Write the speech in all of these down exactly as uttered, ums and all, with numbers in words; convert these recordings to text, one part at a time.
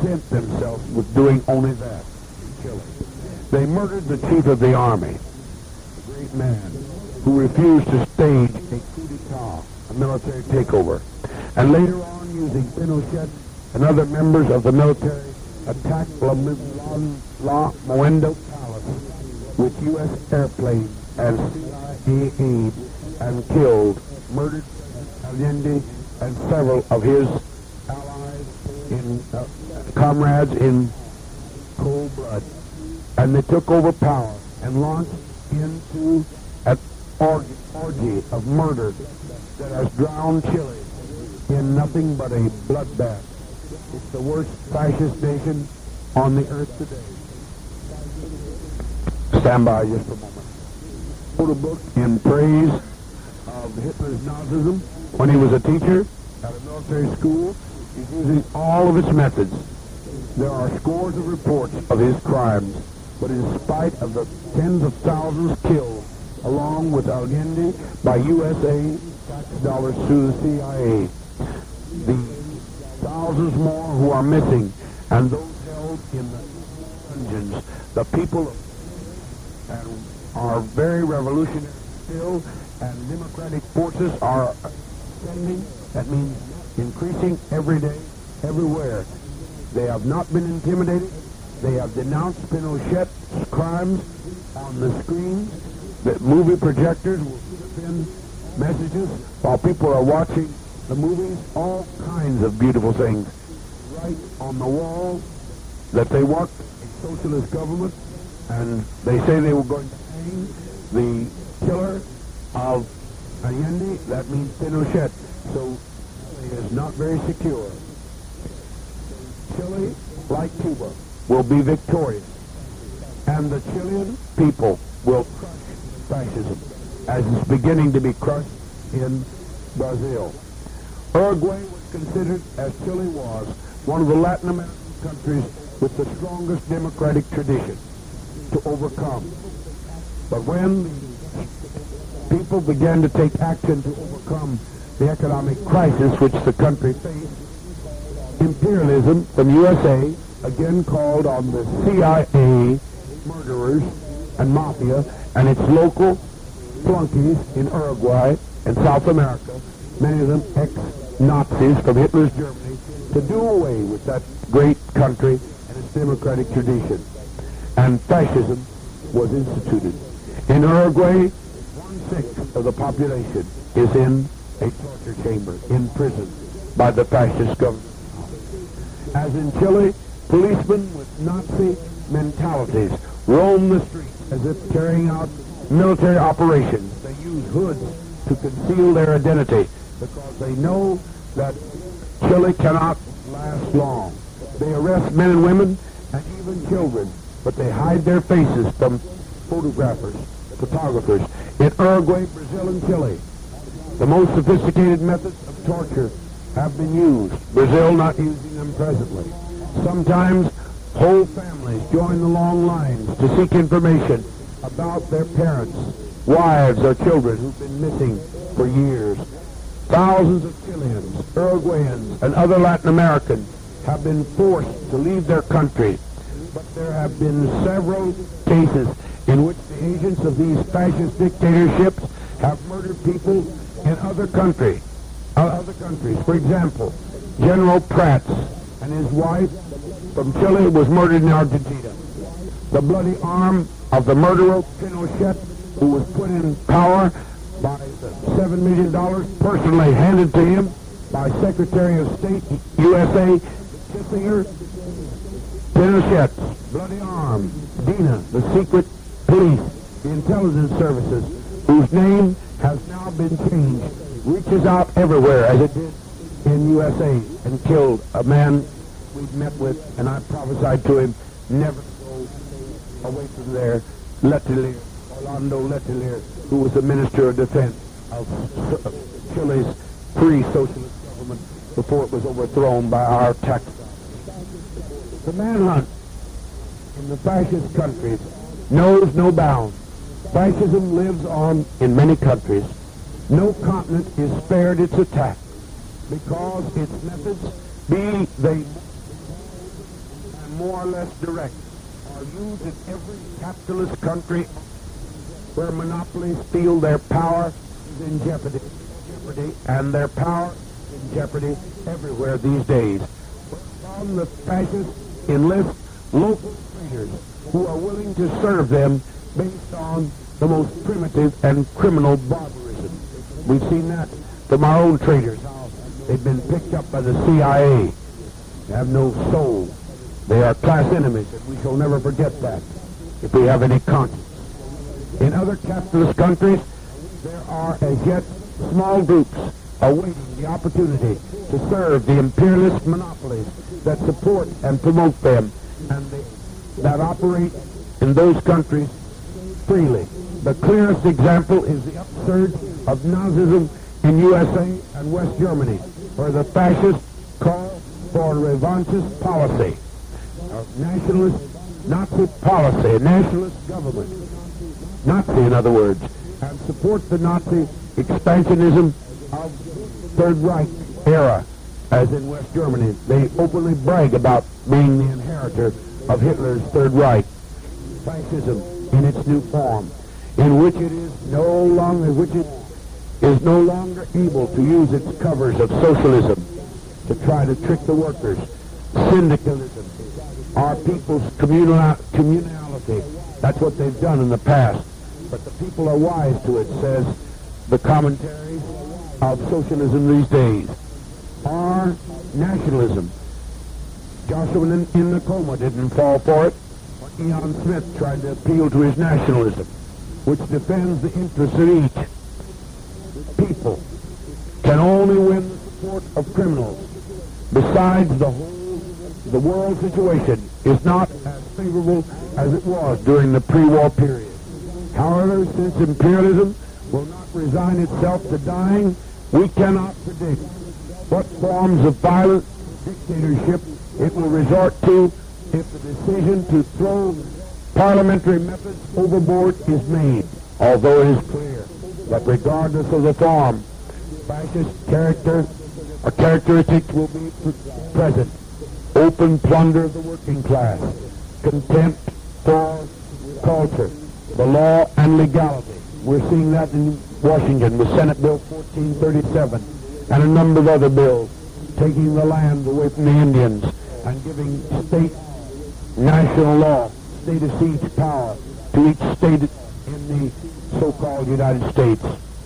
content themselves with doing only that, killing. They murdered the chief of the army, a great man, who refused to stage a coup d'etat, a military takeover. And later on, using Pinochet and other members of the military, attacked La, La, La Moendo Palace with U S airplanes and C I A aid and killed, murdered Allende and several of his allies, in uh, comrades in cold blood. And they took over power and launched into an orgy, orgy of murder that has drowned Chile in nothing but a bloodbath. It's the worst fascist nation on the earth today. Stand by just a moment. Wrote a book in praise of Hitler's Nazism when he was a teacher at a military school. He's using all of its methods. There are scores of reports of his crimes, but in spite of the tens of thousands killed, along with Allende, by U S A tax dollars through the C I A, the thousands more who are missing, and those held in the dungeons, the people and are very revolutionary still, and democratic forces are ascending. That means increasing every day, everywhere. They have not been intimidated. They have denounced Pinochet's crimes on the screens. The movie projectors will send messages while people are watching the movies, all kinds of beautiful things. Right on the wall that they want a socialist government, and they say they were going to hang the killer of Allende. That means Pinochet. So Chile is not very secure. Chile, like Cuba, will be victorious, and the Chilean people will crush fascism, as it's beginning to be crushed in Brazil. Uruguay was considered, as Chile was, one of the Latin American countries with the strongest democratic tradition to overcome. But when the people began to take action to overcome the economic crisis which the country faced, imperialism from U S A again called on the C I A murderers and mafia and its local flunkies in Uruguay and South America, many of them ex-Nazis from Hitler's Germany, to do away with that great country and its democratic tradition. And fascism was instituted. In Uruguay, one-sixth of the population is in a torture chamber, in prison, by the fascist government. As in Chile, policemen with Nazi mentalities roam the streets as if carrying out military operations. They use hoods to conceal their identity because they know that Chile cannot last long. They arrest men and women and even children, but they hide their faces from photographers, photographers. In Uruguay, Brazil, and Chile, the most sophisticated methods of torture have been used. Brazil not using them presently. Sometimes whole families join the long lines to seek information about their parents, wives, or children who've been missing for years. Thousands of Chileans, Uruguayans, and other Latin Americans have been forced to leave their country, but there have been several cases in which the agents of these fascist dictatorships have murdered people in other countries. Uh, other countries. For example, General Prats and his wife from Chile was murdered in Argentina. The bloody arm of the murderer Pinochet, who was put in power by the seven million dollars personally handed to him by Secretary of State, U S A, Kissinger. Pinochet's bloody arm, DINA, the secret police, the intelligence services, whose name has now been changed, reaches out everywhere as it did in U S A and killed a man we'd met with, and I prophesied to him never to go away from there, Letelier, Orlando Letelier, who was the Minister of Defense of Chile's free socialist government before it was overthrown by our tax. The manhunt in the fascist countries knows no bounds. Fascism lives on in many countries. No continent is spared its attack because its methods, be they more or less direct, are used in every capitalist country where monopolies feel their power is in jeopardy, jeopardy and their power is in jeopardy everywhere these days. Whereupon the fascists enlist local traders who are willing to serve them based on the most primitive and criminal barbarism. We've seen that from our own traders, how they've been picked up by the C I A. They have no soul. They are class enemies, and we shall never forget that if we have any conscience. In other capitalist countries, there are as yet small groups awaiting the opportunity to serve the imperialist monopolies that support and promote them, and they, that operate in those countries freely. The clearest example is the upsurge of Nazism in U S A and West Germany, where the fascists call for a revanchist policy, a nationalist Nazi policy, a nationalist government, Nazi in other words, and support the Nazi expansionism of Third Reich era, as in West Germany. They openly brag about being the inheritor of Hitler's Third Reich, fascism in its new form, in which it is no longer, which it is no longer able to use its covers of socialism to try to trick the workers. Syndicalism, our people's communal, communality, that's what they've done in the past. But the people are wise to it, says the commentary of socialism these days. Our nationalism, Joshua in, in Tacoma didn't fall for it. Ian Smith tried to appeal to his nationalism, which defends the interests of each. People can only win the support of criminals. Besides, the whole the world situation is not as favorable as it was during the pre-war period. However, since imperialism will not resign itself to dying, we cannot predict what forms of violent dictatorship it will resort to if the decision to throw parliamentary methods overboard is made. Although it is clear that regardless of the form, fascist character or characteristics will be present. Open plunder of the working class, contempt for culture, the law and legality. We're seeing that in Washington with Senate Bill fourteen thirty-seven and a number of other bills taking the land away from the Indians and giving state national law, state of siege power to each state in the so-called United States.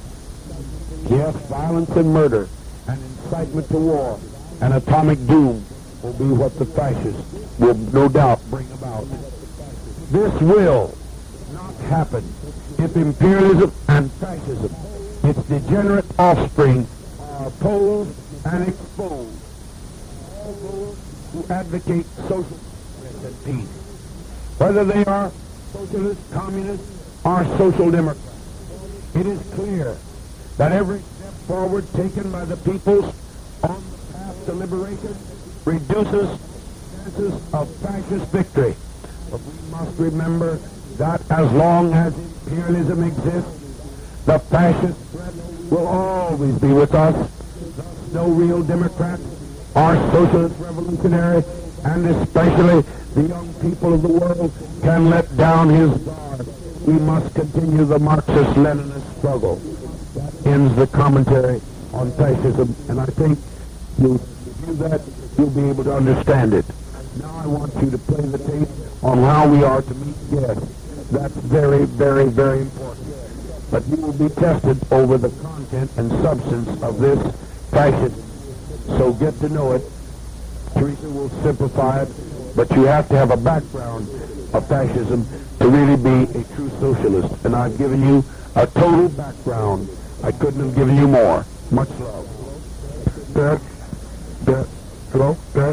Yes, violence and murder and incitement to war and atomic doom will be what the fascists will no doubt bring about. This will not happen if imperialism and fascism, its degenerate offspring, are opposed and exposed. All those who advocate social and peace, whether they are socialists, communists, or social democrats. It is clear that every step forward taken by the peoples on the path to liberation reduces chances of fascist victory. But we must remember that as long as imperialism exists, the fascist threat will always be with us. Thus, no real Democrat or socialist revolutionary, and especially the young people of the world, can let down his guard. We must continue the Marxist-Leninist struggle. That ends the commentary on fascism, and I think you'll do that, you'll be able to understand it. Now I want you to play the tape on how we are to meet guests. That's very, very, very important. But you will be tested over the content and substance of this fascism. So get to know it. Teresa will simplify it, but you have to have a background of fascism to really be a true socialist. And I've given you a total background. I couldn't have given you more. Much love. Dad? Dad? Hello? Dad?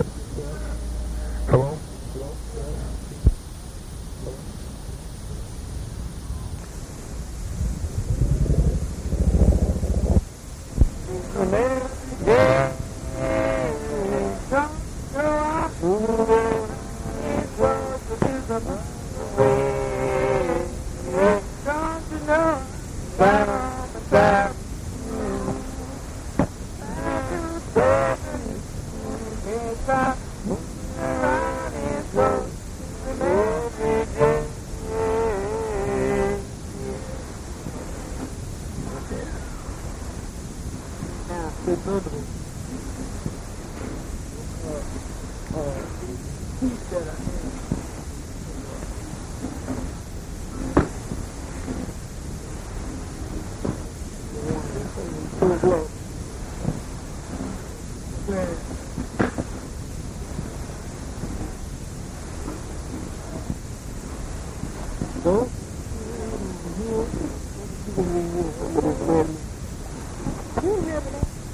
Hello? Yeah. Bye. said none of them. Uh, uh, he said I had. The one that was where no?